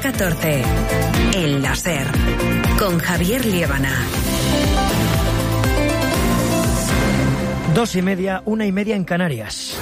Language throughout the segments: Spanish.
14. El láser. Con Javier Liébana. 2:30, 1:30 en Canarias.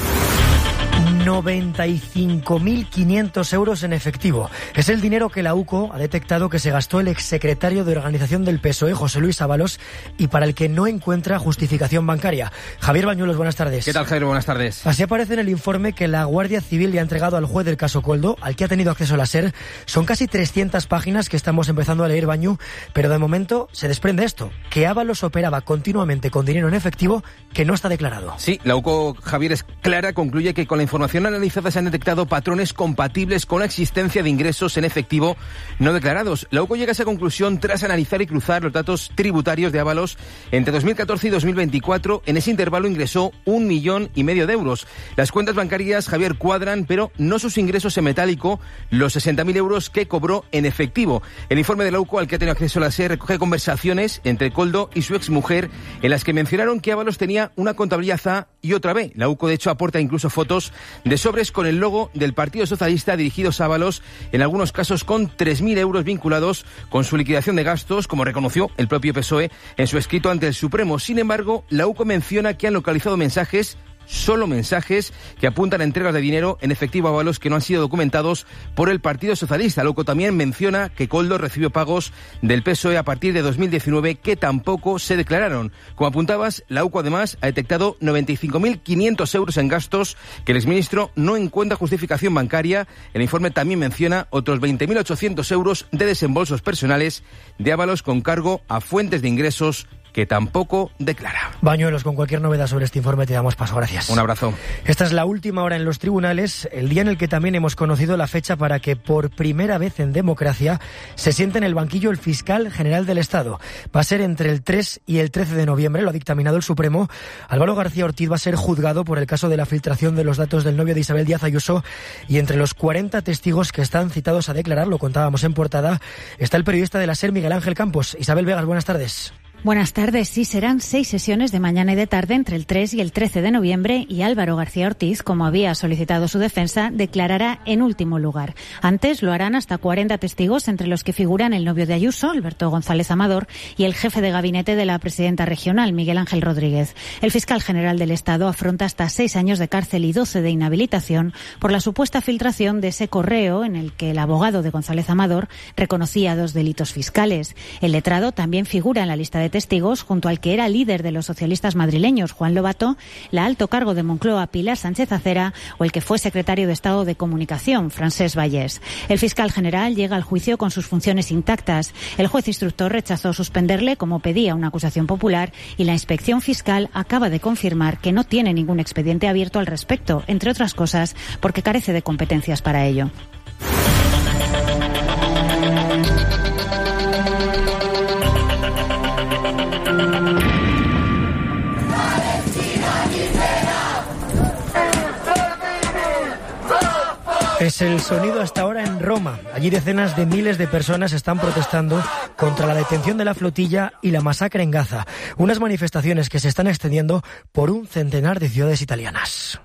95.500 euros en efectivo. Es el dinero que la UCO ha detectado que se gastó el exsecretario de Organización del PSOE, José Luis Ábalos, y para el que no encuentra justificación bancaria. Javier Bañuelos, buenas tardes. ¿Qué tal, Javier? Buenas tardes. Así aparece en el informe que la Guardia Civil le ha entregado al juez del caso Koldo, al que ha tenido acceso la SER. Son casi 300 páginas que estamos empezando a leer, Bañu, pero de momento se desprende esto, que Ábalos operaba continuamente con dinero en efectivo que no está declarado. Sí, la UCO, Javier, es clara, concluye que con la información analizada se han detectado patrones compatibles con la existencia de ingresos en efectivo no declarados. La UCO llega a esa conclusión tras analizar y cruzar los datos tributarios de Ábalos entre 2014 y 2024. En ese intervalo ingresó 1,5 millones de euros. Las cuentas bancarias, Javier, cuadran, pero no sus ingresos en metálico, los 60.000 euros que cobró en efectivo. El informe de la UCO, al que ha tenido acceso la SER, recoge conversaciones entre Koldo y su exmujer en las que mencionaron que Ábalos tenía una contabilidad A y otra B. La UCO, de hecho, aporta incluso fotos de sobres con el logo del Partido Socialista dirigidos a Ábalos, en algunos casos con 3.000 euros vinculados con su liquidación de gastos, como reconoció el propio PSOE en su escrito ante el Supremo. Sin embargo, la UCO menciona que han localizado mensajes, solo mensajes, que apuntan a entregas de dinero en efectivo a Ábalos que no han sido documentados por el Partido Socialista. La UCO también menciona que Koldo recibió pagos del PSOE a partir de 2019 que tampoco se declararon. Como apuntabas, la UCO además ha detectado 95.500 euros en gastos que el exministro no encuentra justificación bancaria. El informe también menciona otros 20.800 euros de desembolsos personales de Ábalos con cargo a fuentes de ingresos que tampoco declara. Bañuelos, con cualquier novedad sobre este informe te damos paso. Gracias. Un abrazo. Esta es la última hora en los tribunales, el día en el que también hemos conocido la fecha para que por primera vez en democracia se siente en el banquillo el fiscal general del Estado. Va a ser entre el 3 y el 13 de noviembre, lo ha dictaminado el Supremo. Álvaro García Ortiz va a ser juzgado por el caso de la filtración de los datos del novio de Isabel Díaz Ayuso, y entre los 40 testigos que están citados a declarar, lo contábamos en portada, está el periodista de la SER, Miguel Ángel Campos. Isabel Vegas, buenas tardes. Buenas tardes. Sí, serán 6 sesiones de mañana y de tarde entre el 3 y el 13 de noviembre y Álvaro García Ortiz, como había solicitado su defensa, declarará en último lugar. Antes lo harán hasta 40 testigos, entre los que figuran el novio de Ayuso, Alberto González Amador, y el jefe de gabinete de la presidenta regional, Miguel Ángel Rodríguez. El fiscal general del Estado afronta hasta 6 años de cárcel y 12 de inhabilitación por la supuesta filtración de ese correo en el que el abogado de González Amador reconocía 2 delitos fiscales. El letrado también figura en la lista de testigos junto al que era líder de los socialistas madrileños, Juan Lobato, la alto cargo de Moncloa, Pilar Sánchez Acera, o el que fue secretario de Estado de Comunicación, Francesc Vallès. El fiscal general llega al juicio con sus funciones intactas. El juez instructor rechazó suspenderle, como pedía una acusación popular, y la inspección fiscal acaba de confirmar que no tiene ningún expediente abierto al respecto, entre otras cosas porque carece de competencias para ello. Es el sonido hasta ahora en Roma. Allí decenas de miles de personas están protestando contra la detención de la flotilla y la masacre en Gaza. Unas manifestaciones que se están extendiendo por un centenar de ciudades italianas.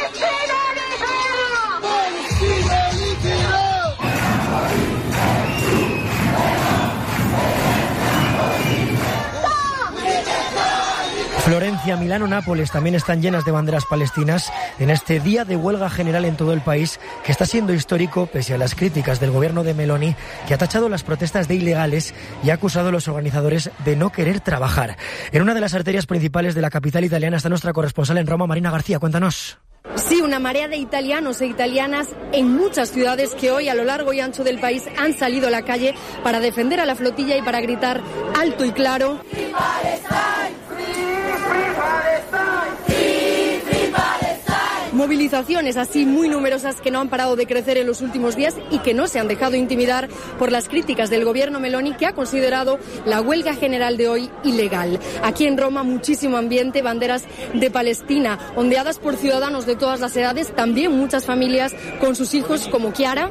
Florencia, Milán o Nápoles también están llenas de banderas palestinas en este día de huelga general en todo el país, que está siendo histórico pese a las críticas del gobierno de Meloni, que ha tachado las protestas de ilegales y ha acusado a los organizadores de no querer trabajar. En una de las arterias principales de la capital italiana está nuestra corresponsal en Roma, Marina García. Cuéntanos. Sí, una marea de italianos e italianas en muchas ciudades que hoy a lo largo y ancho del país han salido a la calle para defender a la flotilla y para gritar alto y claro: ¡Free Palestine! ¡Free Palestine! Movilizaciones así muy numerosas que no han parado de crecer en los últimos días y que no se han dejado intimidar por las críticas del gobierno Meloni, que ha considerado la huelga general de hoy ilegal. Aquí en Roma muchísimo ambiente, banderas de Palestina ondeadas por ciudadanos de todas las edades, también muchas familias con sus hijos como Chiara.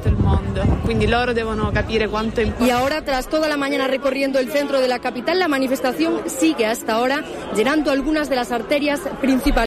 Y ahora, tras toda la mañana recorriendo el centro de la capital, la manifestación sigue hasta ahora llenando algunas de las arterias principales.